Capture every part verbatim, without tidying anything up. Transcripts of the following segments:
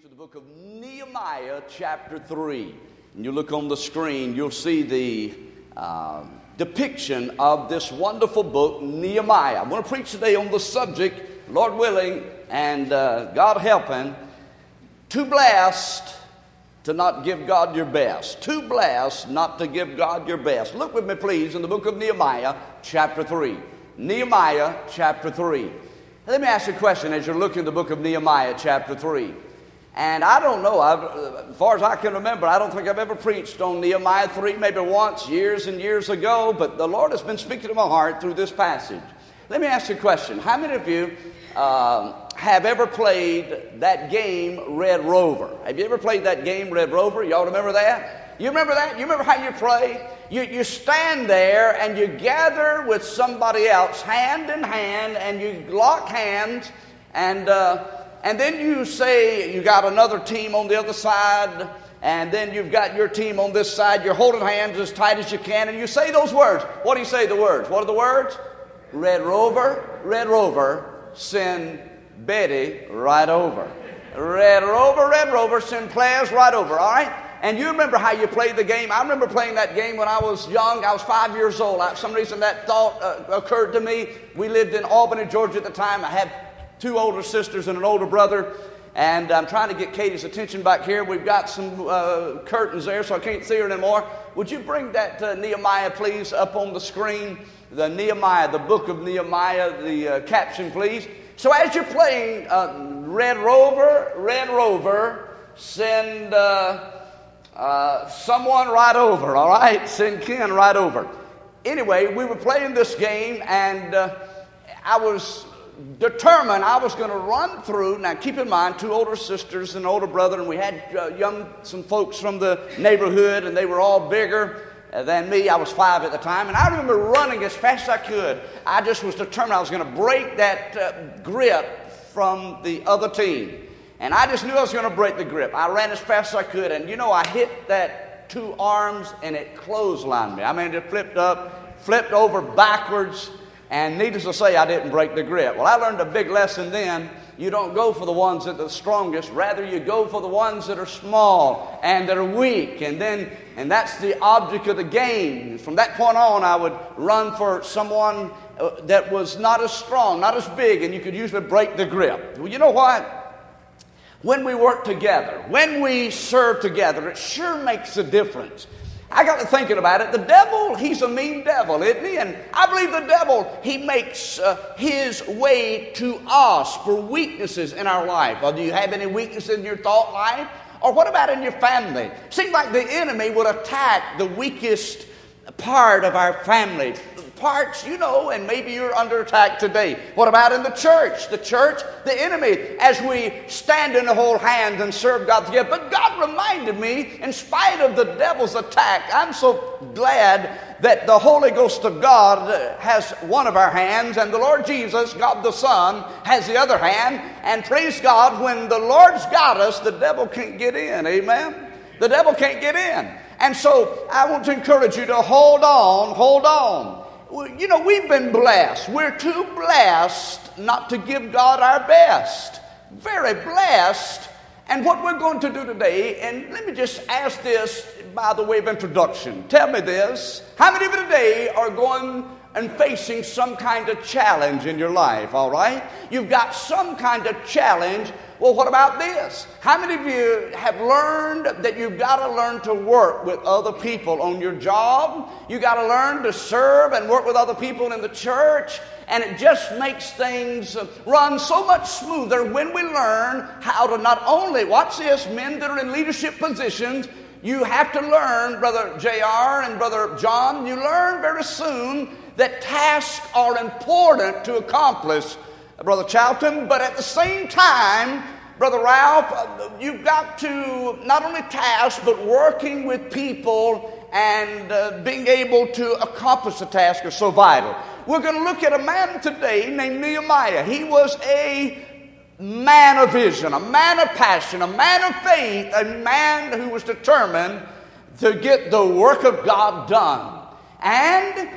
to the book of Nehemiah, chapter three. And you look on the screen, you'll see the uh, depiction of this wonderful book, Nehemiah. I'm going to preach today on the subject, Lord willing, and uh, God helping, too blessed to not give God your best. Too blessed not to give God your best. Look with me, please, in the book of Nehemiah, chapter three. Nehemiah, chapter three. Let me ask you a question as you're looking at the book of Nehemiah, chapter three. And I don't know, I've, as far as I can remember, I don't think I've ever preached on Nehemiah three, maybe once, years and years ago, but the Lord has been speaking to my heart through this passage. Let me ask you a question. How many of you uh, have ever played that game, Red Rover? Have you ever played that game, Red Rover? Y'all remember that? You remember that? You remember how you play? You, you stand there and you gather with somebody else, hand in hand, and you lock hands, and uh, and then you say you got another team on the other side, and then you've got your team on this side. You're holding hands as tight as you can, and you say those words. What do you say the words? What are the words? Red Rover, Red Rover, send Betty right over. Red Rover, Red Rover, send players right over, all right? And you remember how you played the game. I remember playing that game when I was young. I was five years old. For some reason that thought uh, occurred to me. We lived in Albany, Georgia at the time. I had two older sisters and an older brother. And I'm trying to get Katie's attention back here. We've got some uh, curtains there, so I can't see her anymore. Would you bring that uh, Nehemiah, please, up on the screen? The Nehemiah, the book of Nehemiah, the uh, caption, please. So as you're playing uh, Red Rover, Red Rover, send... Uh, Uh, someone right over, all right? Send Ken right over. Anyway, we were playing this game, and uh, I was determined I was going to run through. Now, keep in mind, two older sisters and an older brother, and we had uh, young, some folks from the neighborhood, and they were all bigger than me. I was five at the time, and I remember running as fast as I could. I just was determined I was going to break that uh, grip from the other team. And I just knew I was going to break the grip. I ran as fast as I could, and you know, I hit that two arms, and it clotheslined me. I mean, it flipped up, flipped over backwards, and needless to say, I didn't break the grip. Well, I learned a big lesson then. You don't go for the ones that are the strongest. Rather, you go for the ones that are small and that are weak. And then, and that's the object of the game. From that point on, I would run for someone that was not as strong, not as big, and you could usually break the grip. Well, you know what? When we work together, when we serve together, it sure makes a difference. I got to thinking about it. The devil, he's a mean devil, isn't he? And I believe the devil, he makes uh, his way to us for weaknesses in our life. Well, do you have any weaknesses in your thought life? Or what about in your family? Seems like the enemy will attack the weakest part of our family. Parts, you know, and maybe you're under attack today. What about in the church? The church, the enemy, as we stand in the whole hand and serve God together. But God reminded me, in spite of the devil's attack, I'm so glad that the Holy Ghost of God has one of our hands, and the Lord Jesus, God the Son, has the other hand. And praise God, when the Lord's got us, the devil can't get in. Amen? The devil can't get in. And so I want to encourage you to hold on, hold on. You know, we've been blessed. We're too blessed not to give God our best. Very blessed. And what we're going to do today, and let me just ask this by the way of introduction. Tell me this. How many of you today are going and facing some kind of challenge in your life, all right? You've got some kind of challenge. Well, what about this? How many of you have learned that you've got to learn to work with other people on your job? You've got to learn to serve and work with other people in the church. And it just makes things run so much smoother when we learn how to not only, watch this, men that are in leadership positions, you have to learn, Brother J R and Brother John, you learn very soon that tasks are important to accomplish, Brother Charlton, but at the same time, Brother Ralph, you've got to not only task, but working with people and uh, being able to accomplish the task is so vital. We're going to look at a man today named Nehemiah. He was a man of vision, a man of passion, a man of faith, a man who was determined to get the work of God done. And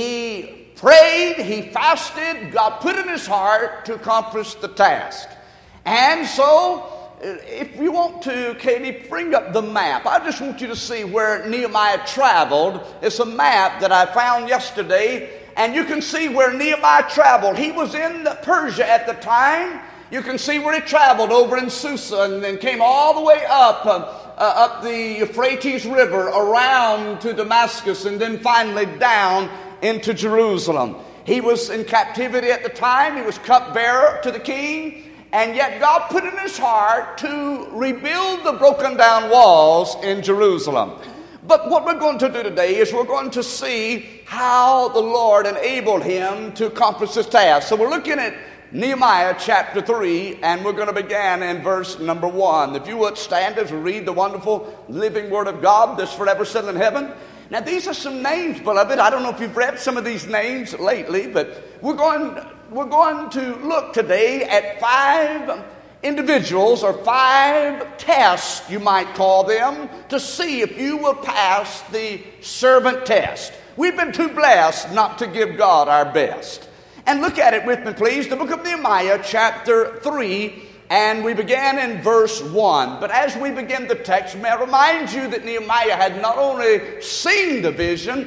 he prayed, he fasted, God put in his heart to accomplish the task. And so if you want to, Katie, bring up the map. I just want you to see where Nehemiah traveled. It's a map that I found yesterday, and you can see where Nehemiah traveled. He was in Persia at the time. You can see where he traveled over in Susa and then came all the way up, uh, uh, up the Euphrates River, around to Damascus, and then finally down into Jerusalem. He was in captivity at the time. He was cupbearer to the king. And yet God put in his heart to rebuild the broken down walls in Jerusalem. But what we're going to do today is we're going to see how the Lord enabled him to accomplish this task. So we're looking at Nehemiah chapter three, and we're going to begin in verse number one. If you would stand as we read the wonderful living word of God that's forever settled in heaven. Now these are some names, beloved. I don't know if you've read some of these names lately, but we're going, we're going to look today at five individuals or five tests, you might call them, to see if you will pass the servant test. We've been too blessed not to give God our best. And look at it with me, please. The book of Nehemiah, chapter three, and we began in verse one. But as we begin the text, may I remind you that Nehemiah had not only seen the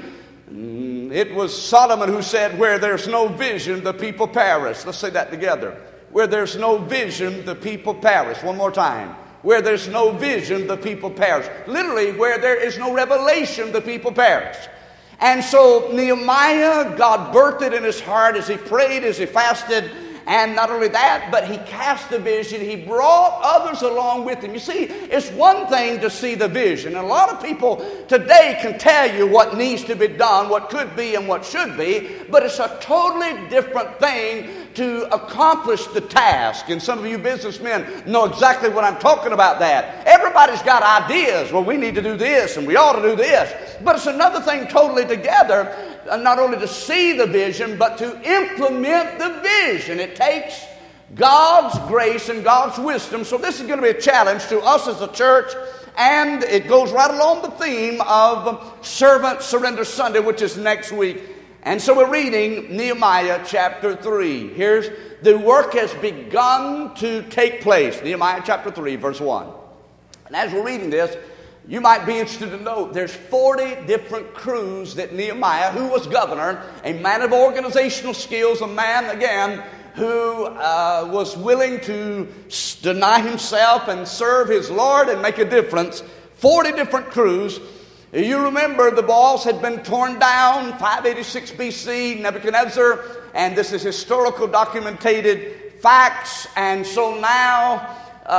vision, it was Solomon who said, where there's no vision, the people perish. Let's say that together. Where there's no vision, the people perish. One more time. Where there's no vision, the people perish. Literally, where there is no revelation, the people perish. And so Nehemiah, God birthed it in his heart as he prayed, as he fasted. And not only that, but he cast the vision. He brought others along with him. You see, it's one thing to see the vision. And a lot of people today can tell you what needs to be done, what could be and what should be. But it's a totally different thing to accomplish the task. And some of you businessmen know exactly what I'm talking about that. Everybody's got ideas. Well, we need to do this and we ought to do this. But it's another thing totally together, uh, not only to see the vision, but to implement the vision. It takes God's grace and God's wisdom. So this is going to be a challenge to us as a church. And it goes right along the theme of Servant Surrender Sunday, which is next week. And so we're reading Nehemiah chapter three. Here's the work has begun to take place. Nehemiah chapter three, verse one. And as we're reading this, you might be interested to note there's forty different crews that Nehemiah, who was governor, a man of organizational skills, a man, again, who uh, was willing to deny himself and serve his Lord and make a difference. forty different crews. You remember the walls had been torn down, five eighty-six B C, Nebuchadnezzar, and this is historical documented facts. And so now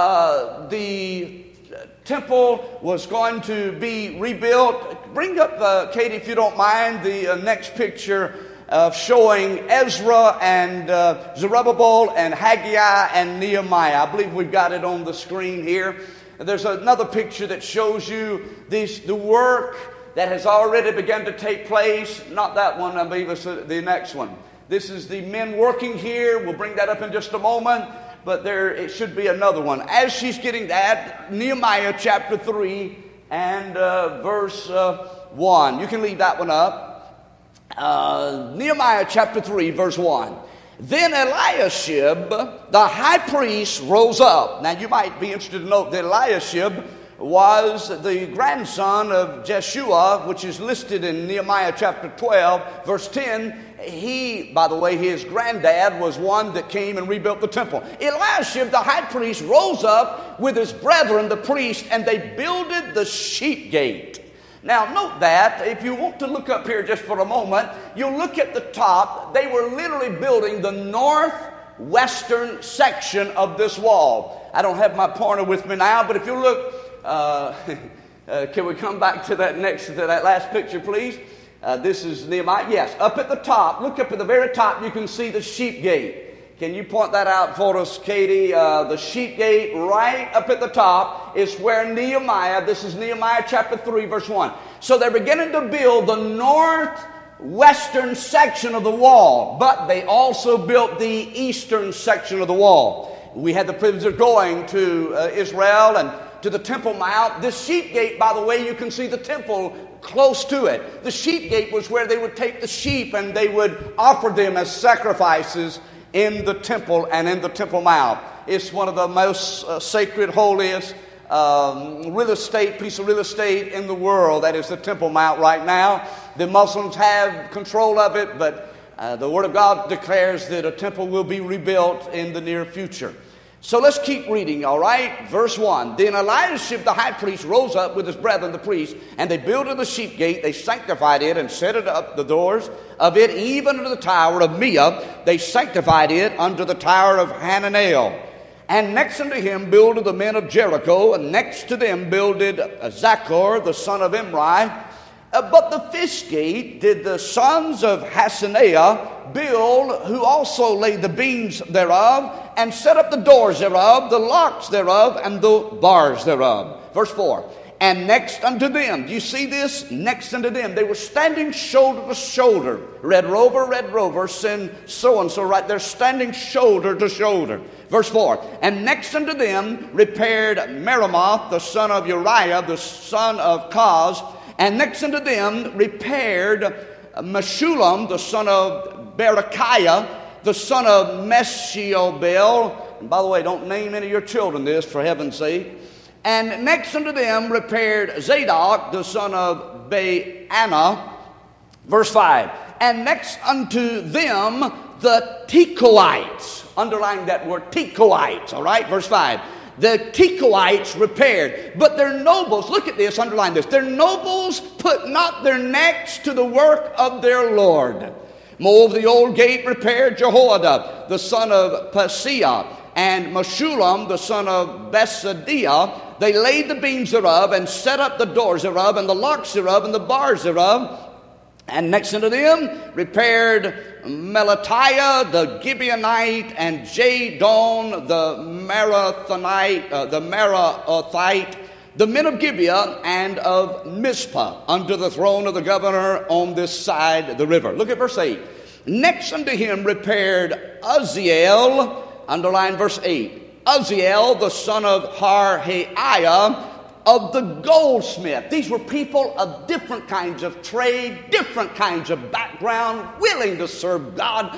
uh, the temple was going to be rebuilt. Bring up, uh, Katie, if you don't mind, the uh, next picture of showing Ezra and uh, Zerubbabel and Haggai and Nehemiah. I believe we've got it on the screen here. There's another picture that shows you this, the work that has already begun to take place. Not that one, I believe it's the next one. This is the men working here. We'll bring that up in just a moment. But there it should be another one. As she's getting that, Nehemiah chapter three and uh, verse uh, one. You can leave that one up. Uh, Nehemiah chapter three, verse one. Then Eliashib, the high priest, rose up. Now you might be interested to note that Eliashib was the grandson of Jeshua, which is listed in Nehemiah chapter twelve, verse ten. He, by the way, his granddad was one that came and rebuilt the temple. Eliashib, the high priest, rose up with his brethren, the priests, and they builded the sheep gate. Now, note that, if you want to look up here just for a moment, you'll look at the top. They were literally building the northwestern section of this wall. I don't have my pointer with me now, but if you look, uh, uh, can we come back to that next, to that last picture, please? Uh, this is Nehemiah. Yes, up at the top, look up at the very top, you can see the sheep gate. Can you point that out for us, Katie? Uh, the sheep gate right up at the top is where Nehemiah, this is Nehemiah chapter three, verse one. So they're beginning to build the northwestern section of the wall, but they also built the eastern section of the wall. We had the privilege of going to uh, Israel and to the Temple Mount. This sheep gate, by the way, you can see the temple close to it. The sheep gate was where they would take the sheep and they would offer them as sacrifices in the temple and in the Temple Mount. It's one of the most uh, sacred, holiest um, real estate, piece of real estate in the world. That is the Temple Mount right now. The Muslims have control of it, but uh, the Word of God declares that a temple will be rebuilt in the near future. So let's keep reading, all right? Verse one. Then Eliashib the high priest rose up with his brethren the priests, and they builded the sheep gate, they sanctified it, and set it up the doors of it, even unto the tower of Meah. They sanctified it unto the tower of Hananel. And next unto him builded the men of Jericho, and next to them builded Zachor the son of Imri. Uh, but the fish gate did the sons of Hassenaah build, who also laid the beams thereof, and set up the doors thereof, the locks thereof, and the bars thereof. Verse four. And next unto them, do you see this? Next unto them, they were standing shoulder to shoulder. Red Rover, Red Rover, send so-and-so right there, standing shoulder to shoulder. Verse four. And next unto them repaired Meremoth, the son of Uriah, the son of Koz. And next unto them repaired Meshullam, the son of Berechiah, the son of Meshiobel. And by the way, don't name any of your children this, for heaven's sake. And next unto them repaired Zadok, the son of Baana. Verse five. And next unto them the Tekoites. Underline that word, Tekoites, all right? Verse five. The Tekoites repaired, but their nobles, look at this, underline this, their nobles put not their necks to the work of their Lord. Moreover, the old gate repaired Jehoiada, the son of Paseah, and Meshullam, the son of Besadiah. They laid the beams thereof, and set up the doors thereof, and the locks thereof, and the bars thereof. And next unto them repaired Melatiah the Gibeonite, and Jadon the Marathonite, uh, the Marathite, the men of Gibeah and of Mizpah, unto the throne of the governor on this side of the river. Look at verse eight. Next unto him repaired Uzziel, underline verse eight. Uzziel the son of Harhaiah, of the goldsmith. These were people of different kinds of trade, different kinds of background, willing to serve God,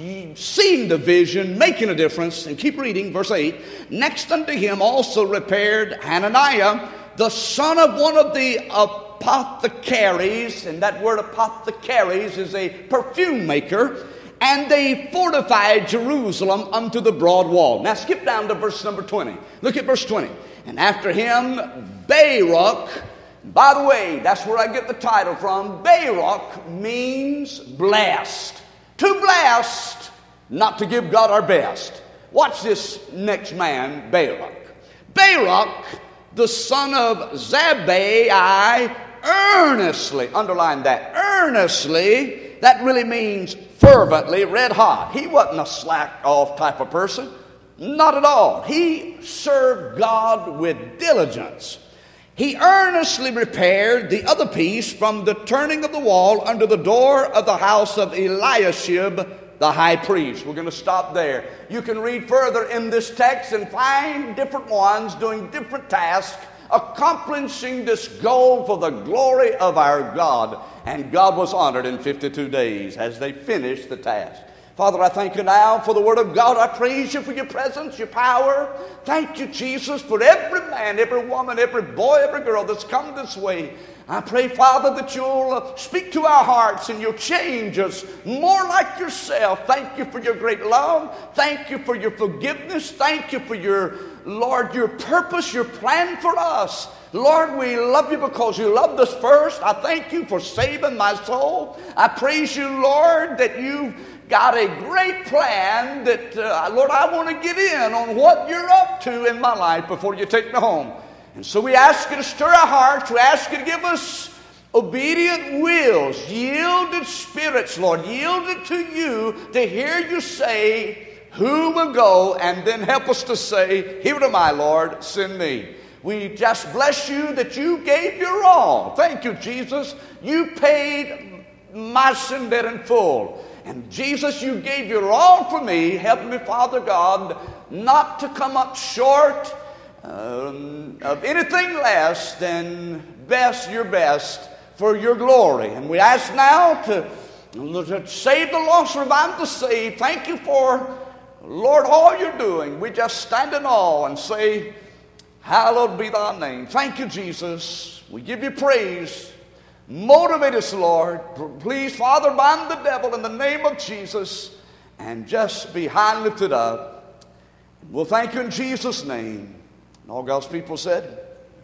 seeing the vision, making a difference. And keep reading, verse eight. Next unto him also repaired Hananiah, the son of one of the apothecaries, and that word apothecaries is a perfume maker. And they fortified Jerusalem unto the broad wall. Now skip down to verse number twenty. Look at verse twenty. And after him, Baruch. By the way, that's where I get the title from. Baruch means blessed. To blessed, not to give God our best. Watch this next man, Baruch. Baruch, the son of Zabbai, earnestly, underline that, earnestly, that really means fervently, red hot. He wasn't a slack off type of person. Not at all. He served God with diligence. He earnestly repaired the other piece from the turning of the wall under the door of the house of Eliashib the high priest. We're going to stop there. You can read further in this text and find different ones doing different tasks, accomplishing this goal for the glory of our God. And God was honored in fifty-two days as they finished the task. Father, I thank you now for the Word of God. I praise you for your presence, your power. Thank you, Jesus, for every man, every woman, every boy, every girl that's come this way. I pray, Father, that you'll speak to our hearts and you'll change us more like yourself. Thank you for your great love. Thank you for your forgiveness. Thank you for your, Lord, your purpose, your plan for us. Lord, we love you because you loved us first. I thank you for saving my soul. I praise you, Lord, that you've got a great plan that, uh, Lord, I want to get in on what you're up to in my life before you take me home. And so we ask you to stir our hearts. We ask you to give us obedient wills, yielded spirits, Lord, yielded to you to hear you say, who will go? And then help us to say, here am I, Lord, send me. We just bless you that you gave your all. Thank you, Jesus. You paid my sin debt in full. And Jesus, you gave your all for me. Help me, Father God, not to come up short um, of anything less than best, your best for your glory. And we ask now to, to save the lost, revive the saved. Thank you for Lord, all you're doing, we just stand in awe and say, hallowed be thy name. Thank you, Jesus. We give you praise. Motivate us, Lord. Please, Father, bind the devil in the name of Jesus and just be high and lifted up. We'll thank you in Jesus' name. And all God's people said,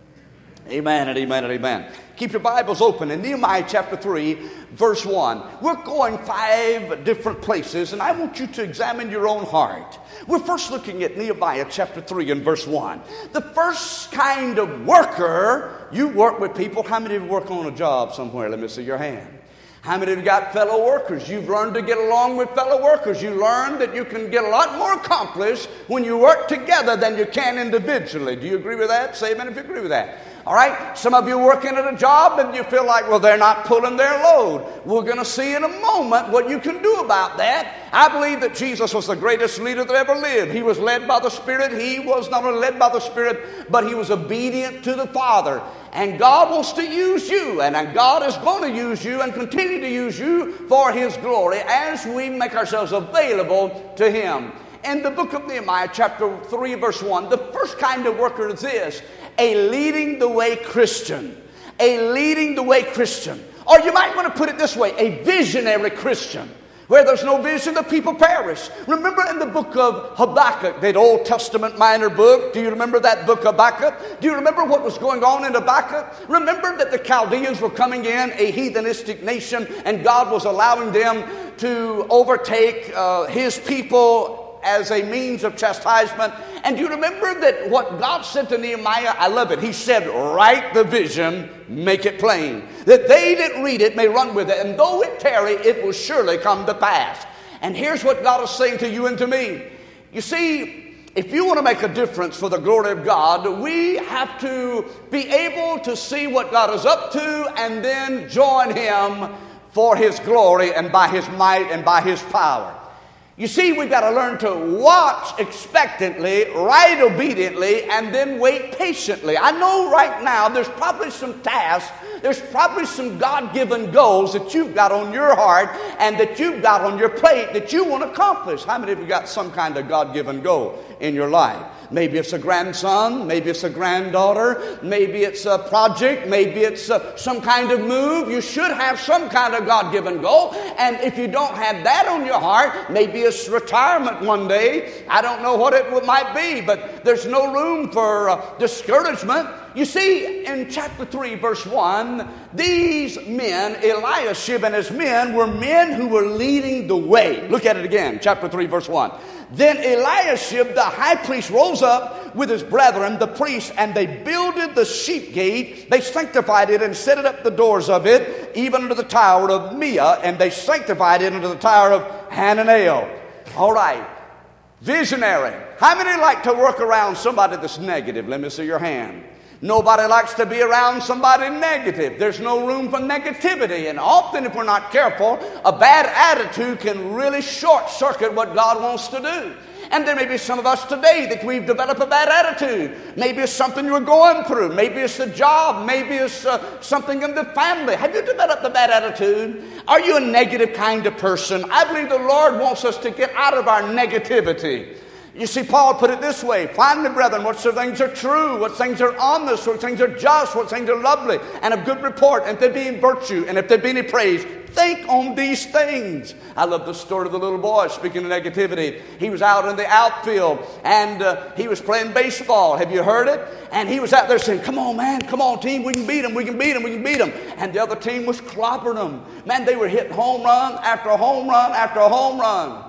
amen and amen and amen. Keep your Bibles open in Nehemiah chapter three, verse one. We're going five different places, and I want you to examine your own heart. We're first looking at Nehemiah chapter three and verse one. The first kind of worker, you work with people. How many of you work on a job somewhere? Let me see your hand. How many of you got fellow workers? You've learned to get along with fellow workers. You learned that you can get a lot more accomplished when you work together than you can individually. Do you agree with that? Say amen if you agree with that. All right? Some of you working at a job and you feel like, well, they're not pulling their load. We're going to see in a moment what you can do about that. I believe that Jesus was the greatest leader that ever lived. He was led by the Spirit. He was not only led by the Spirit, but he was obedient to the Father. And God wants to use you, and God is going to use you and continue to use you for his glory as we make ourselves available to him. In the book of Nehemiah, chapter three, verse one, the first kind of worker is this: a leading the way Christian. A leading the way Christian. Or you might want to put it this way, a visionary Christian. Where there's no vision, the people perish. Remember in the book of Habakkuk, that Old Testament minor book? Do you remember that book Habakkuk? Do you remember what was going on in Habakkuk? Remember that the Chaldeans were coming in, a heathenistic nation, and God was allowing them to overtake uh, his people as a means of chastisement. And do you remember that what God said to Nehemiah? I love it. He said, write the vision, make it plain, that they that read it may run with it, and though it tarry, it will surely come to pass. And here's what God is saying to you and to me. You see, if you want to make a difference for the glory of God, we have to be able to see what God is up to and then join him for his glory and by his might and by his power. You see, we've got to learn to watch expectantly, write obediently, and then wait patiently. I know right now there's probably some tasks, there's probably some God-given goals that you've got on your heart and that you've got on your plate that you want to accomplish. How many of you got some kind of God-given goal in your life? Maybe it's a grandson, maybe it's a granddaughter, maybe it's a project, maybe it's a, some kind of move. You should have some kind of God-given goal. And if you don't have that on your heart, maybe it's retirement one day. I don't know what it might be, but there's no room for uh, discouragement. You see, in chapter three, verse one, these men, Eliashib and his men, were men who were leading the way. Look at it again, chapter three, verse one. Then Eliashib, the high priest, rose up with his brethren, the priests, and they builded the sheep gate. They sanctified it and set it up the doors of it, even unto the tower of Meah, and they sanctified it unto the tower of Hananel. All right. Visionary. How many like to work around somebody that's negative? Let me see your hand. Nobody likes to be around somebody negative. There's no room for negativity. And often, if we're not careful, a bad attitude can really short-circuit what God wants to do. And there may be some of us today that we've developed a bad attitude. Maybe it's something you're going through. Maybe it's a job. Maybe it's uh, something in the family. Have you developed a bad attitude? Are you a negative kind of person? I believe the Lord wants us to get out of our negativity. You see, Paul put it this way: finally, brethren, what things are true, what things are honest, what things are just, what things are lovely, and of good report, and if there be any virtue, and if there be any praise, think on these things. I love the story of the little boy, speaking of negativity. He was out in the outfield, and uh, he was playing baseball. Have you heard it? And he was out there saying, come on, man, come on, team, we can beat him, we can beat him, we can beat him. And the other team was clobbering them. Man, they were hitting home run after a home run after a home run.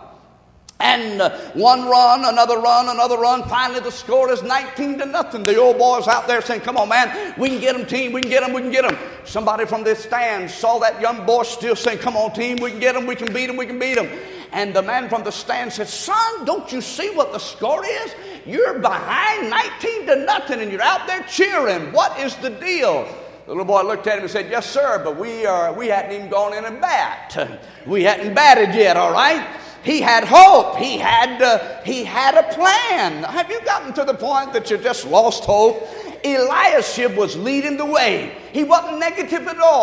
And uh, one run, another run, another run. Finally, the score is nineteen to nothing. The old boy's out there saying, come on, man, we can get him, team, we can get him, we can get him. Somebody from the stands saw that young boy still saying, come on, team, we can get him, we can beat him, we can beat him. And the man from the stand said, son, don't you see what the score is? You're behind nineteen to nothing, and you're out there cheering. What is the deal? The little boy looked at him and said, yes, sir, but we are we hadn't even gone in and bat. We hadn't batted yet, all right? He had hope. He had, uh, he had a plan. Have you gotten to the point that you just lost hope? Eliashib was leading the way. He wasn't negative at all.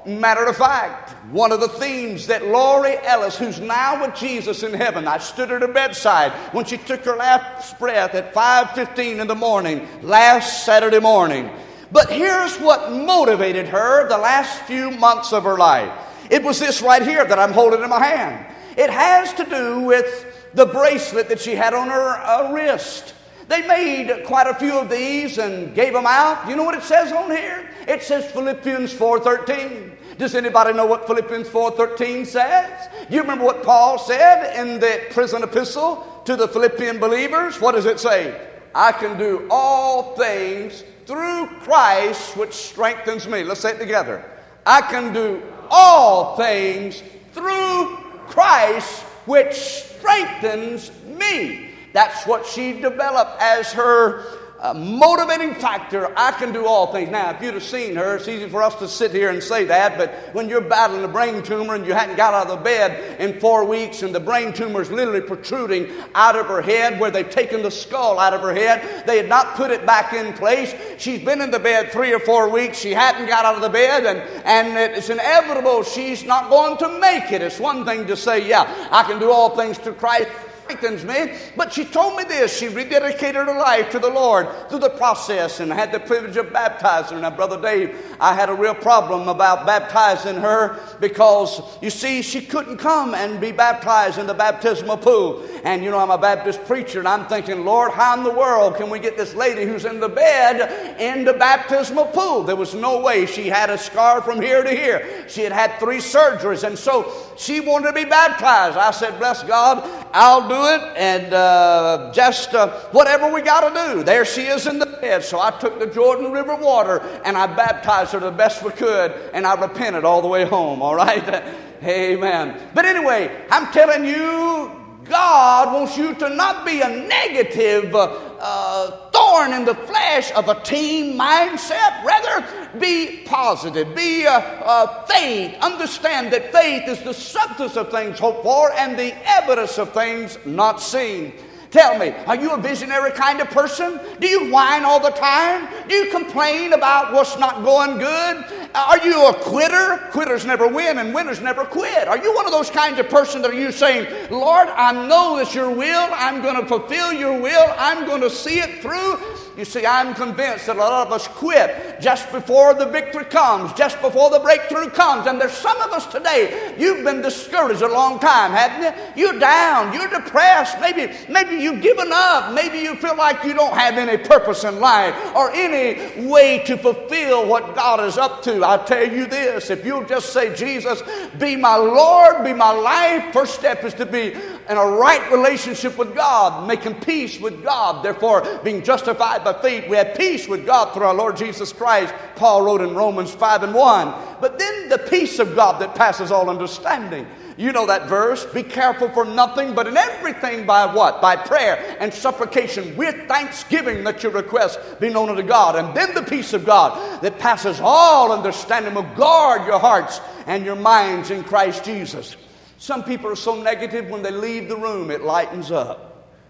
Matter of fact, one of the themes that Lori Ellis, who's now with Jesus in heaven, I stood at her bedside when she took her last breath at five fifteen in the morning, last Saturday morning. But here's what motivated her the last few months of her life. It was this right here that I'm holding in my hand. It has to do with the bracelet that she had on her uh, wrist. They made quite a few of these and gave them out. You know what it says on here? It says Philippians four thirteen. Does anybody know what Philippians four thirteen says? You remember what Paul said in the prison epistle to the Philippian believers? What does it say? I can do all things through Christ which strengthens me. Let's say it together. I can do all things through Christ which strengthens me. That's what she developed as her uh, motivating factor. I can do all things. Now, if you'd have seen her, it's easy for us to sit here and say that, but when you're battling a brain tumor and you hadn't got out of the bed in four weeks and the brain tumor is literally protruding out of her head where they've taken the skull out of her head, they had not put it back in place. She's been in the bed three or four weeks. She hadn't got out of the bed, and, and it's inevitable she's not going to make it. It's one thing to say, yeah, I can do all things through Christ strengthens me. But she told me this. She rededicated her life to the Lord through the process, and I had the privilege of baptizing her. Now, Brother Dave, I had a real problem about baptizing her because, you see, she couldn't come and be baptized in the baptismal pool. And, you know, I'm a Baptist preacher, and I'm thinking, Lord, how in the world can we get this lady who's in the bed in the baptismal pool? There was no way. She had a scar from here to here. She had had three surgeries, and so she wanted to be baptized. I said, bless God, I'll do it, and uh, just uh, whatever we got to do. There she is in the bed. So I took the Jordan River water, and I baptized her the best we could, and I repented all the way home, all right? Amen. But anyway, I'm telling you, God wants you to not be a negative uh, uh, thorn in the flesh of a teen mindset. Rather, be positive. Be uh, uh, faith. Understand that faith is the substance of things hoped for and the evidence of things not seen. Tell me, are you a visionary kind of person? Do you whine all the time? Do you complain about what's not going good? Are you a quitter? Quitters never win and winners never quit. Are you one of those kinds of person that are you saying, Lord, I know it's your will. I'm going to fulfill your will. I'm going to see it through. You see, I'm convinced that a lot of us quit just before the victory comes, just before the breakthrough comes. And there's some of us today, you've been discouraged a long time, haven't you? You're down, you're depressed, maybe, maybe you've given up, maybe you feel like you don't have any purpose in life or any way to fulfill what God is up to. I tell you this, if you'll just say, Jesus, be my Lord, be my life, first step is to be in a right relationship with God, making peace with God, therefore being justified by faith. We have peace with God through our Lord Jesus Christ. Paul wrote in Romans five and one. But then the peace of God that passes all understanding. You know that verse. Be careful for nothing, but in everything by what? By prayer and supplication with thanksgiving that your requests be known unto God. And then the peace of God that passes all understanding will guard your hearts and your minds in Christ Jesus. Some people are so negative when they leave the room, it lightens up.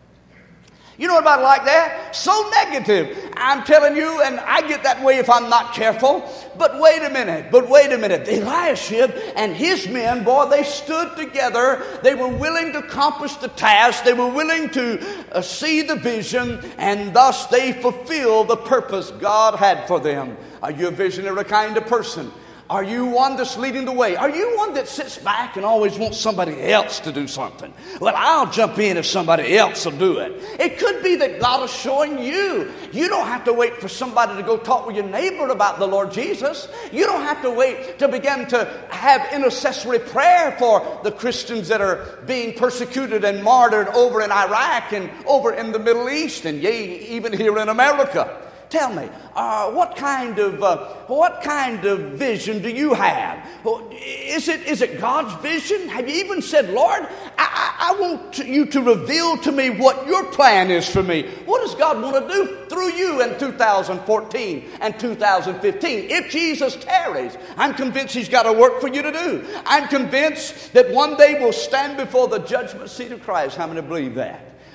You know about like that? So negative. I'm telling you, and I get that way if I'm not careful. But wait a minute, but wait a minute. Eliashib and his men, boy, they stood together. They were willing to accomplish the task. They were willing to uh, see the vision, and thus they fulfilled the purpose God had for them. Are you a visionary kind of person? Are you one that's leading the way? Are you one that sits back and always wants somebody else to do something? Well, I'll jump in if somebody else will do it. It could be that God is showing you. You don't have to wait for somebody to go talk with your neighbor about the Lord Jesus. You don't have to wait to begin to have intercessory prayer for the Christians that are being persecuted and martyred over in Iraq and over in the Middle East and yea, even here in America. Tell me, uh, what kind of uh, what kind of vision do you have? Is it is it God's vision? Have you even said, Lord, I, I, I want to, you to reveal to me what your plan is for me? What does God want to do through you in two thousand fourteen and two thousand fifteen? If Jesus tarries, I'm convinced He's got a work for you to do. I'm convinced that one day we'll stand before the judgment seat of Christ. How many believe that?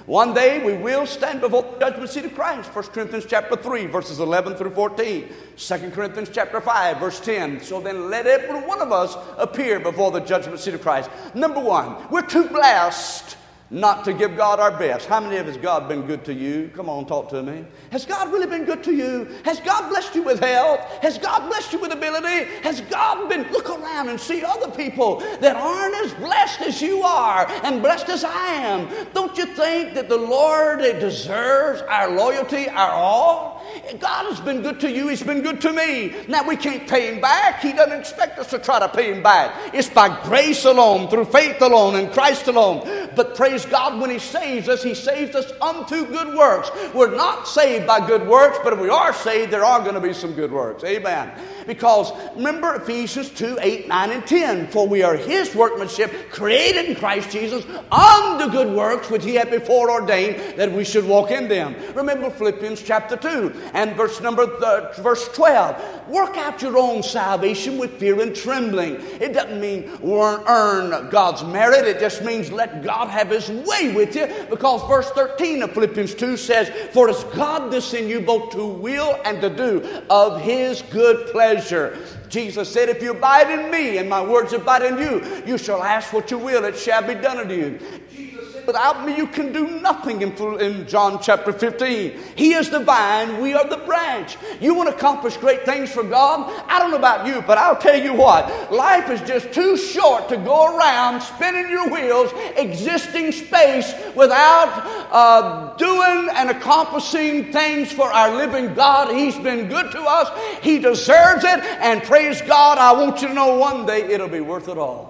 One day we will stand before the judgment seat of Christ. First Corinthians chapter three, verses eleven through fourteen. Second Corinthians chapter five, verse ten. So then let every one of us appear before the judgment seat of Christ. Number one, we're too blessed not to give God our best. How many of has God been good to you? Come on, talk to me. Has God really been good to you? Has God blessed you with health? Has God blessed you with ability? Has God been, look around and see other people that aren't as blessed as you are and blessed as I am. Don't you think that the Lord deserves our loyalty, our all? God has been good to you. He's been good to me. Now, we can't pay Him back. He doesn't expect us to try to pay Him back. It's by grace alone, through faith alone, in Christ alone. But praise God, when He saves us, He saves us unto good works. We're not saved by good works, but if we are saved, there are going to be some good works. Amen. Because remember Ephesians two, eight, nine, and ten. For we are His workmanship, created in Christ Jesus, unto good works, which He had before ordained that we should walk in them. Remember Philippians chapter two and verse number th- verse twelve. Work out your own salvation with fear and trembling. It doesn't mean earn God's merit. It just means let God have His way with you. Because verse thirteen of Philippians two says, for it's God that's in you both to will and to do of His good pleasure. Jesus said, if you abide in me and my words abide in you, you shall ask what you will, it shall be done unto you. Jesus said, without me you can do nothing in, in John chapter fifteen. He is the vine, we are the branch. You want to accomplish great things for God? I don't know about you, but I'll tell you what, life is just too short to go around spinning your wheels, existing space without uh, doing and accomplishing things for our living God. He's been good to us. He deserves it, and praise God, I want you to know one day it'll be worth it all.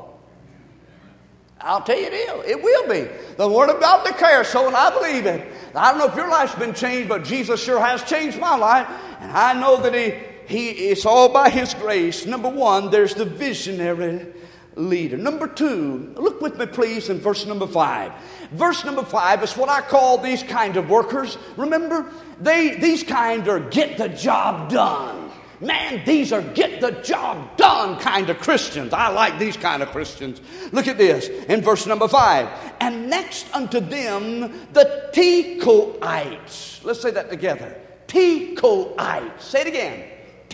I'll tell you it is. It will be. The Word of God declares so, and I believe it. I don't know if your life's been changed, but Jesus sure has changed my life. And I know that He, he it's all by His grace. Number one, there's the visionary leader. Number two, look with me please in verse number five. Verse number five is what I call these kind of workers. Remember, they these kind are get the job done. Man, these are get the job done kind of Christians. I like these kind of Christians. Look at this in verse number five. And next unto them the Tekoites. Let's say that together. Tekoites. Say it again.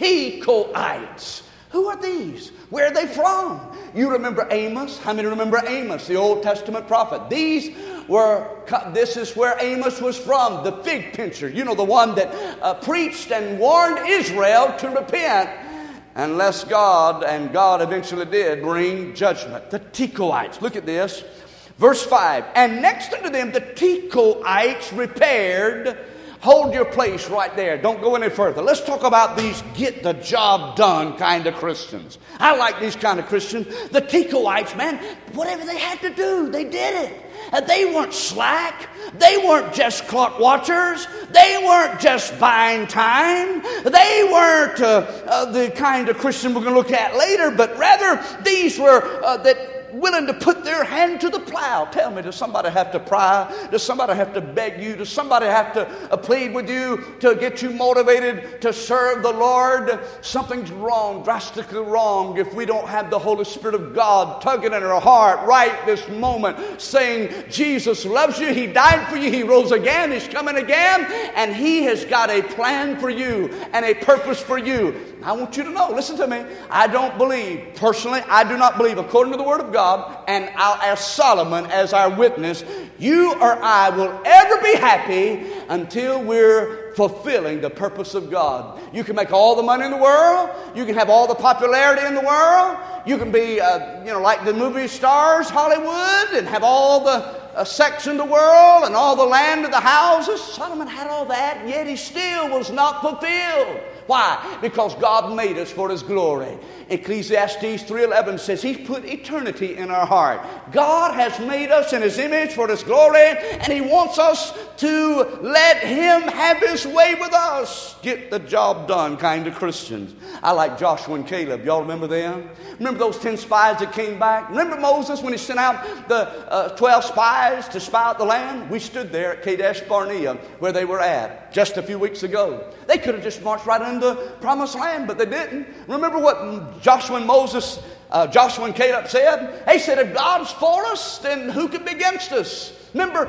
Tekoites. Who are these? Where are they from? You remember Amos? How many remember Amos, the Old Testament prophet? These were, this is where Amos was from, the fig pincher. You know, the one that uh, preached and warned Israel to repent unless God, and God eventually did, bring judgment. The Tekoites. Look at this. Verse five. And next unto them the Tekoites repaired. Hold your place right there. Don't go any further. Let's talk about these get the job done kind of Christians. I like these kind of Christians. The Tekoites, man, whatever they had to do, they did it. And they weren't slack. They weren't just clock watchers. They weren't just buying time. They weren't uh, uh, the kind of Christian we're going to look at later, but rather these were uh, that willing to put their hand to the plow. Tell me, does somebody have to pry? Does somebody have to beg you? Does somebody have to uh, plead with you to get you motivated to serve the Lord? Something's wrong, drastically wrong, if we don't have the Holy Spirit of God tugging at our heart right this moment, saying, Jesus loves you, He died for you, He rose again, He's coming again, and He has got a plan for you and a purpose for you. I want you to know, listen to me, I don't believe, personally, I do not believe, according to the Word of God, and I'll ask Solomon as our witness, you or I will ever be happy until we're fulfilling the purpose of God. You can make all the money in the world. You can have all the popularity in the world. You can be, uh, you know, like the movie stars, Hollywood, and have all the uh, sex in the world and all the land and the houses. Solomon had all that, and yet he still was not fulfilled. Why? Because God made us for His glory. Ecclesiastes three eleven says He's put eternity in our heart. God has made us in His image for His glory, and He wants us to let Him have His way with us. Get the job done kind of Christians. I like Joshua and Caleb. Y'all remember them? Remember those ten spies that came back? Remember Moses when he sent out the uh, twelve spies to spy out the land? We stood there at Kadesh Barnea where they were at just a few weeks ago. They could have just marched right into the promised land, but they didn't. Remember what Joshua and Moses, uh, Joshua and Caleb said? They said, if God's for us, then who can be against us? Remember,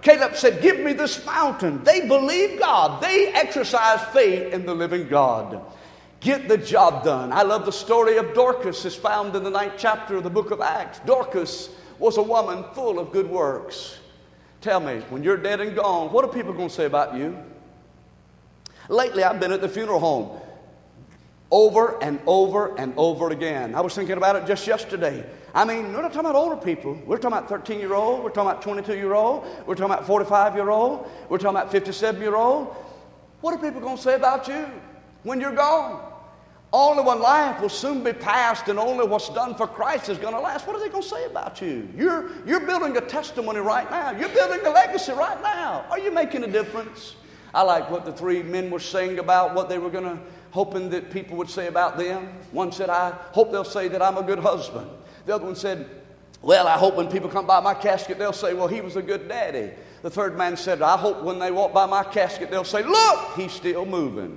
Caleb said, give me this mountain. They believed God. They exercised faith in the living God. Get the job done. I love the story of Dorcas. It's found in the ninth chapter of the book of Acts. Dorcas was a woman full of good works. Tell me, when you're dead and gone, what are people going to say about you? Lately, I've been at the funeral home over and over and over again. I was thinking about it just yesterday. I mean, we're not talking about older people. We're talking about thirteen-year-old. We're talking about twenty-two-year-old. We're talking about forty-five-year-old. We're talking about fifty-seven-year-old. What are people going to say about you when you're gone? Only one life will soon be past, and only what's done for Christ is going to last. What are they going to say about you? You're, you're building a testimony right now. You're building a legacy right now. Are you making a difference? I like what the three men were saying about what they were going to, hoping that people would say about them. One said, I hope they'll say that I'm a good husband. The other one said, well, I hope when people come by my casket, they'll say, well, he was a good daddy. The third man said, I hope when they walk by my casket, they'll say, look, he's still moving.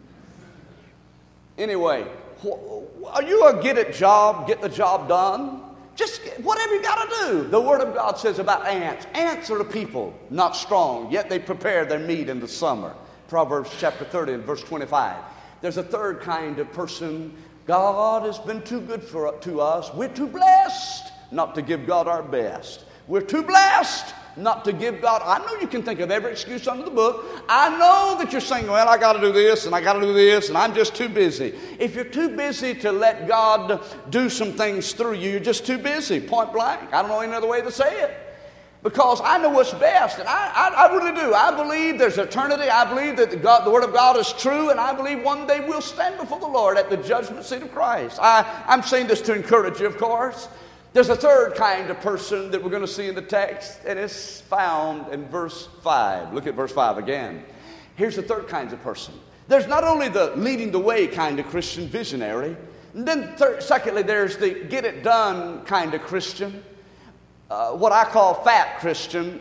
Anyway, are you a get it job, get the job done? Just whatever you got to do. The Word of God says about ants. Ants are the people, not strong, yet they prepare their meat in the summer. Proverbs chapter thirty and verse twenty-five. There's a third kind of person. God has been too good for, to us. We're too blessed not to give God our best. We're too blessed not to give God. I know you can think of every excuse under the book. I know that you're saying, well, I got to do this and I got to do this and I'm just too busy. If you're too busy to let God do some things through you, you're just too busy, point blank. I don't know any other way to say it. Because I know what's best, and I, I, I really do. I believe there's eternity. I believe that the, God, the Word of God is true, and I believe one day we'll stand before the Lord at the judgment seat of Christ. I, I'm saying this to encourage you, of course. There's a third kind of person that we're going to see in the text, and it's found in verse five. Look at verse five again. Here's the third kind of person. There's not only the leading the way kind of Christian visionary, and then third, secondly, there's the get it done kind of Christian. Uh, what I call fat Christian,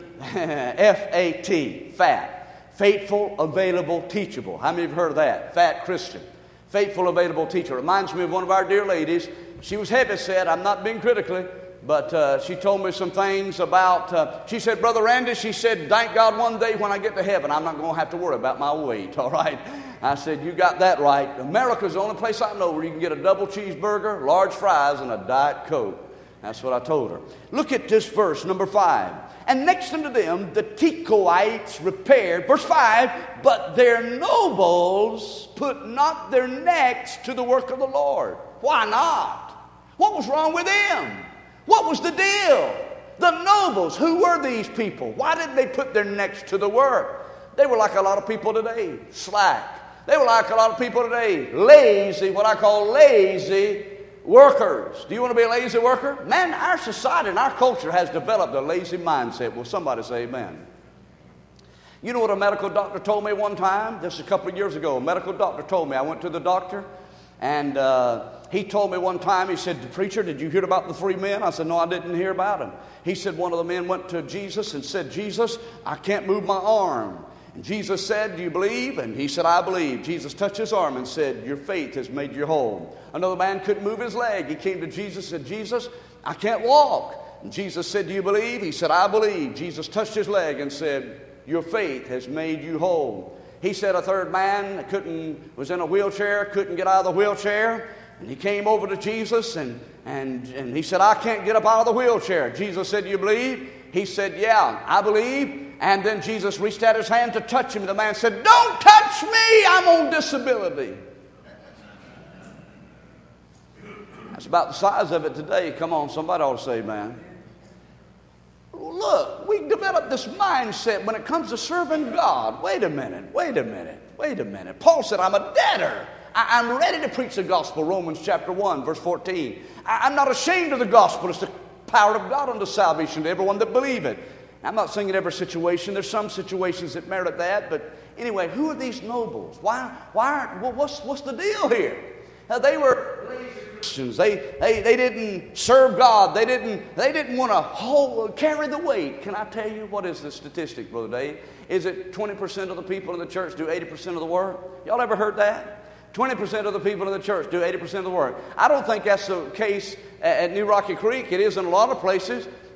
F A T, fat. Faithful, available, teachable. How many have heard of that? Fat Christian. Faithful, available, teacher. Reminds me of one of our dear ladies. She was heavy set. I'm not being critical, but uh, she told me some things about, uh, she said, Brother Randy, she said, thank God one day when I get to heaven, I'm not going to have to worry about my weight, all right? I said, you got that right. America's the only place I know where you can get a double cheeseburger, large fries, and a Diet Coke. That's what I told her. Look at this verse, number five. And next unto them, the Tekoites repaired, verse five, but their nobles put not their necks to the work of the Lord. Why not? What was wrong with them? What was the deal? The nobles, who were these people? Why didn't they put their necks to the work? They were like a lot of people today, slack. They were like a lot of people today, lazy, what I call lazy workers. Do you want to be a lazy worker? Man, our society and our culture has developed a lazy mindset. Will somebody say amen? You know what a medical doctor told me one time? This is a couple of years ago. A medical doctor told me. I went to the doctor, and uh, he told me one time, he said, preacher, did you hear about the three men? I said, no, I didn't hear about them. He said one of the men went to Jesus and said, Jesus, I can't move my arm. And Jesus said, do you believe? And he said, I believe. Jesus touched his arm and said, your faith has made you whole. Another man couldn't move his leg. He came to Jesus and said, Jesus, I can't walk. And Jesus said, do you believe? He said, I believe. Jesus touched his leg and said, your faith has made you whole. He said a third man couldn't, was in a wheelchair, couldn't get out of the wheelchair. And he came over to Jesus and, and, and he said, I can't get up out of the wheelchair. Jesus said, do you believe? He said, yeah, I believe. And then Jesus reached out his hand to touch him. The man said, don't touch me, I'm on disability. That's about the size of it today. Come on, somebody ought to say amen. Look, we developed this mindset when it comes to serving God. Wait a minute, wait a minute, wait a minute. Paul said, I'm a debtor. I, I'm ready to preach the gospel, Romans chapter one, verse fourteen. I, I'm not ashamed of the gospel. It's the power of God unto salvation to everyone that believe it. I'm not saying in every situation. There's some situations that merit that. But anyway, who are these nobles? Why? Why aren't, well, what's, what's the deal here? Now, they were lazy Christians. They, they, they didn't serve God. They didn't, they didn't want to hold, carry the weight. Can I tell you, what is the statistic, Brother Dave? Is it twenty percent of the people in the church do eighty percent of the work? Y'all ever heard that? twenty percent of the people in the church do eighty percent of the work. I don't think that's the case at New Rocky Creek. It is in a lot of places.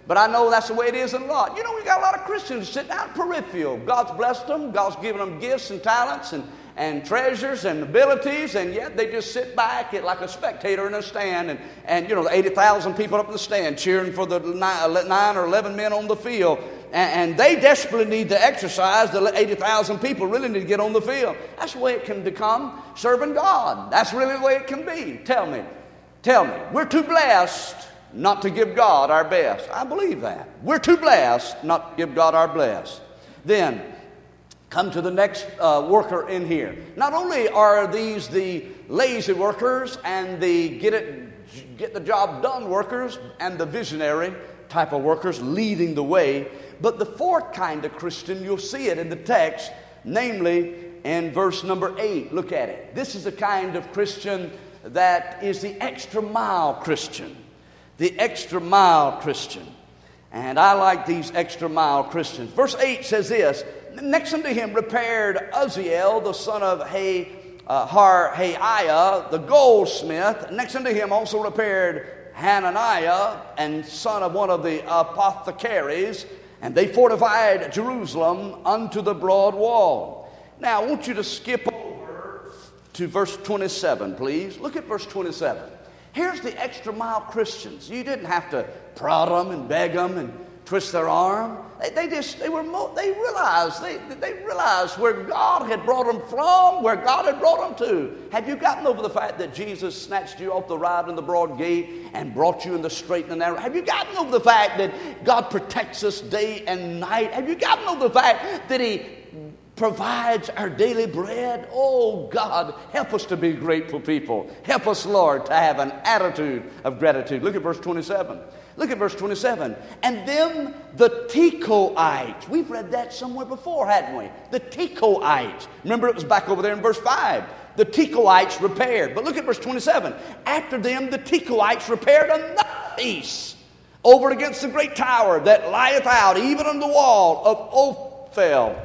but I know that's the way it is in a lot. You know, we got a lot of Christians sitting out peripheral. God's blessed them. God's given them gifts and talents and, and treasures and abilities, and yet they just sit back like a spectator in a stand, and, and you know, the eighty thousand people up in the stand cheering for the nine, nine or eleven men on the field. And they desperately need to exercise. The eighty thousand people really need to get on the field. That's the way it can become serving God. That's really the way it can be. Tell me. Tell me. We're too blessed not to give God our best. I believe that. We're too blessed not to give God our best. Then, come to the next uh, worker in here. Not only are these the lazy workers and the get it, get the job done workers and the visionary type of workers leading the way, but the fourth kind of Christian, you'll see it in the text, namely in verse number eight. Look at it. This is the kind of Christian that is the extra mile Christian. The extra mile Christian. And I like these extra mile Christians. Verse eight says this, next unto him repaired Uzziel, the son of Hay, uh, Harhaiah, the goldsmith. Next unto him also repaired Hananiah, and son of one of the apothecaries, and they fortified Jerusalem unto the broad wall. Now, I want you to skip over to verse twenty-seven, please. Look at verse twenty-seven. Here's the extra mile Christians. You didn't have to prod them and beg them and twist their arm. They, they just, they were, mo- they realized, they, they realized where God had brought them from, where God had brought them to. Have you gotten over the fact that Jesus snatched you off the wide and the broad gate and brought you in the straight and the narrow? Have you gotten over the fact that God protects us day and night? Have you gotten over the fact that He provides our daily bread? Oh, God, help us to be grateful people. Help us, Lord, to have an attitude of gratitude. Look at verse twenty-seven. Look at verse twenty-seven. And them the Tekoites. We've read that somewhere before, hadn't we? The Tekoites. Remember, it was back over there in verse five. The Tekoites repaired. But look at verse twenty-seven. After them the Tekoites repaired another piece over against the great tower that lieth out, even on the wall of Ophel.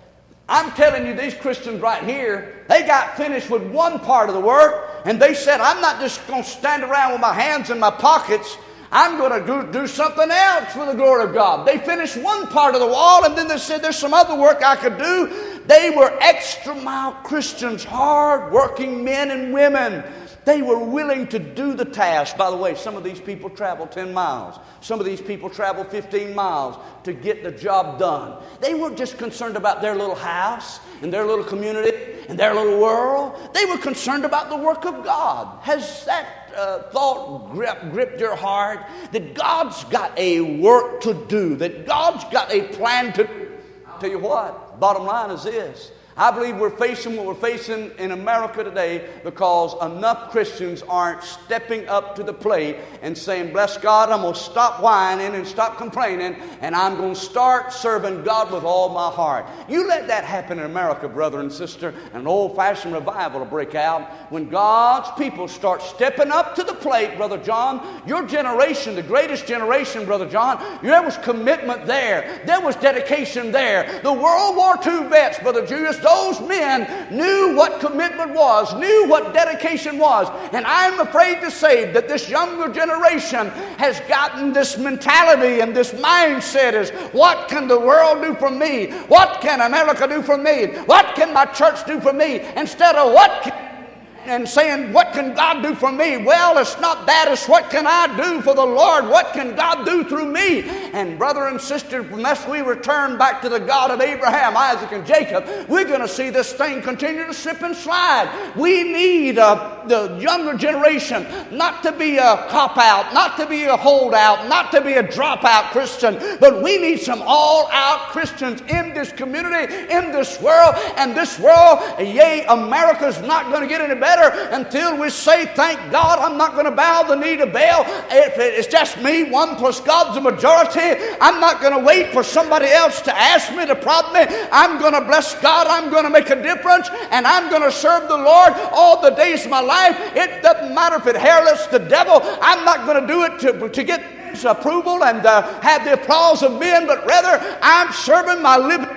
I'm telling you, these Christians right here, they got finished with one part of the work, and they said, I'm not just going to stand around with my hands in my pockets. I'm going to go do something else for the glory of God. They finished one part of the wall, and then they said, there's some other work I could do. They were extra mile Christians, hard-working men and women. They were willing to do the task. By the way, some of these people travel ten miles. Some of these people travel fifteen miles to get the job done. They weren't just concerned about their little house and their little community and their little world. They were concerned about the work of God. Has that uh, thought grip, gripped your heart? That God's got a work to do. That God's got a plan to do. I'll tell you what, bottom line is this. I believe we're facing what we're facing in America today because enough Christians aren't stepping up to the plate and saying, bless God, I'm going to stop whining and stop complaining, and I'm going to start serving God with all my heart. You let that happen in America, brother and sister, and an old-fashioned revival will break out. When God's people start stepping up to the plate, Brother John, your generation, the greatest generation, Brother John, there was commitment there. There was dedication there. The World War Two vets, Brother Julius, those men knew what commitment was, knew what dedication was. And I'm afraid to say that this younger generation has gotten this mentality and this mindset is, what can the world do for me? What can America do for me? What can my church do for me? Instead of what can and saying, what can God do for me? Well, it's not that. It's what can I do for the Lord? What can God do through me? And brother and sister, unless we return back to the God of Abraham, Isaac, and Jacob, we're going to see this thing continue to slip and slide. We need uh, the younger generation not to be a cop-out, not to be a holdout, not to be a dropout Christian, but we need some all-out Christians in this community, in this world. And this world, yea, America's not going to get any better until we say, thank God, I'm not going to bow the knee to Baal. If it's just me, one plus God's the majority, I'm not going to wait for somebody else to ask me to prod me. I'm going to bless God. I'm going to make a difference, and I'm going to serve the Lord all the days of my life. It doesn't matter if it hairless the devil. I'm not going to do it to, to get approval and uh, have the applause of men, but rather I'm serving my living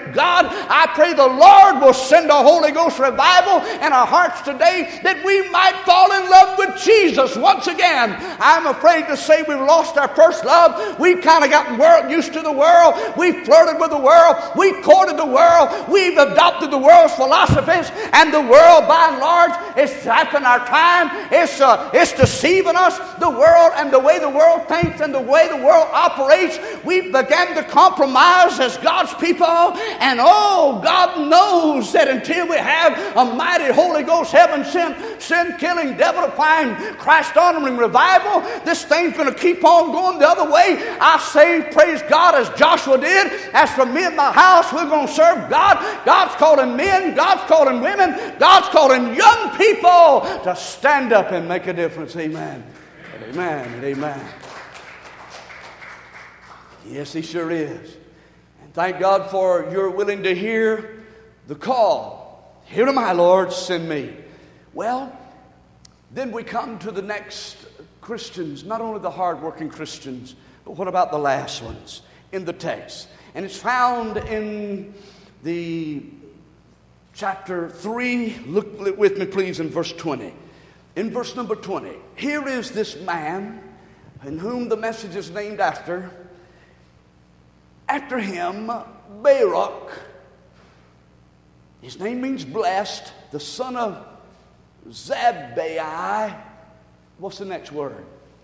God, I pray the Lord will send a Holy Ghost revival in our hearts today that we might fall in love with Jesus once again. I'm afraid to say we've lost our first love. We've kind of gotten world, used to the world. We've flirted with the world. We've courted the world. We've adopted the world's philosophies, and the world by and large is zapping our time. It's, uh, it's deceiving us. The world and the way the world thinks and the way the world operates, we've begun to compromise as God's people. And oh, God knows that until we have a mighty Holy Ghost, heaven sent, sin-killing, devil-defying, Christ-honoring revival, this thing's going to keep on going the other way. I say, praise God, as Joshua did. As for me and my house, we're going to serve God. God's calling men, God's calling women, God's calling young people to stand up and make a difference. Amen. And amen. And amen. Yes, He sure is. And thank God for you're willing to hear the call. Here am I, Lord, send me. Well, then we come to the next Christians, not only the hard-working Christians, but what about the last ones in the text? And it's found in the chapter three. Look with me, please, in verse twenty. In verse number twenty, here is this man in whom the message is named after. After him, Baruch. His name means blessed, the son of Zabbai. What's the next word?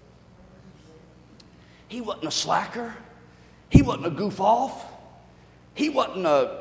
He wasn't a slacker. He wasn't a goof off. He wasn't a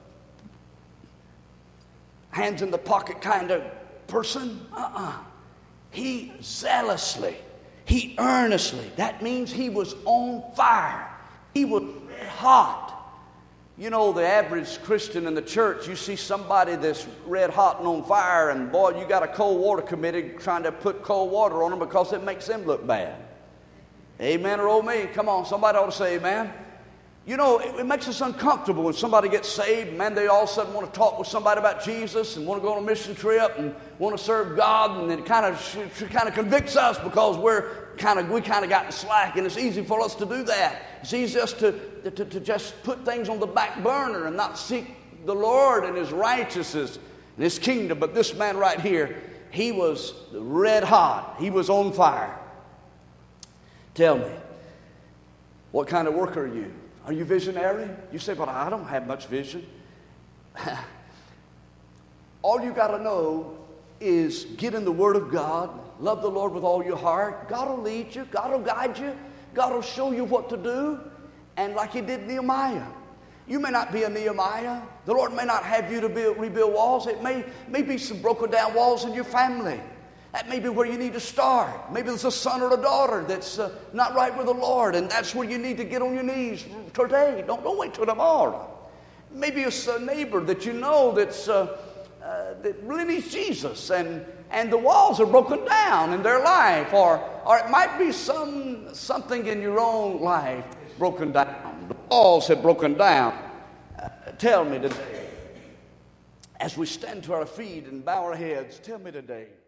hands in the pocket kind of person. Uh-uh. He zealously, he earnestly. That means he was on fire. He was red hot. You know, the average Christian in the church, you see somebody that's red hot and on fire, and boy, you got a cold water committee trying to put cold water on them because it makes them look bad. Amen or oh me? Come on, somebody ought to say amen. You know, it, it makes us uncomfortable when somebody gets saved. Man, they all of a sudden want to talk with somebody about Jesus and want to go on a mission trip and want to serve God, and it kind of kind of convicts us because we're kind of we kind of gotten slack, and it's easy for us to do that. It's easy just to, to to just put things on the back burner and not seek the Lord and His righteousness and His kingdom. But this man right here, he was red hot. He was on fire. Tell me, what kind of worker are you? Are you visionary? You say, but I don't have much vision. All you got to know is get in the Word of God. Love the Lord with all your heart. God will lead you. God will guide you. God will show you what to do. And like He did Nehemiah. You may not be a Nehemiah. The Lord may not have you to build, rebuild walls. It may, may be some broken down walls in your family. That may be where you need to start. Maybe there's a son or a daughter that's uh, not right with the Lord, and that's where you need to get on your knees today. Don't, don't wait till tomorrow. Maybe it's a neighbor that you know that's, uh, uh, that really needs Jesus, and, and the walls are broken down in their life. Or, or it might be some, something in your own life that's broken down. The walls have broken down. Uh, tell me today, as we stand to our feet and bow our heads, tell me today,